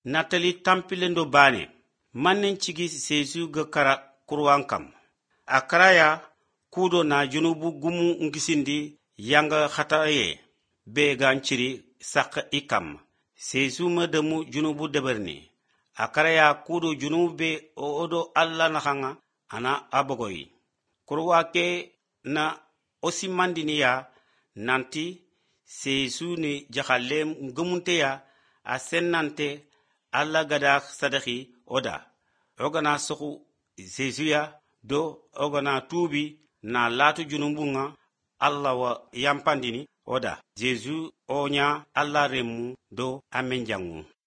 Natali tampilendo bane. Mannen cigi Sesu ga kara kurwan kam. Akaraya kudo na junubu gumu ngisindi yanga khataye. Be ganchiri sak ikam. Sesu madamu junubu deberni. Akaraya kudo junubu be odo alla nakanga ana abogoyi. Kurwa ke na osimandiniya nanti Sesu ni jakhalem ngumunteya asennante alla gadak sadaki oda. Ogana soku Sesuya do ogana tubi na latu junubunga alla wa yampandini oda. Jesu onya alla remu do amenjangu.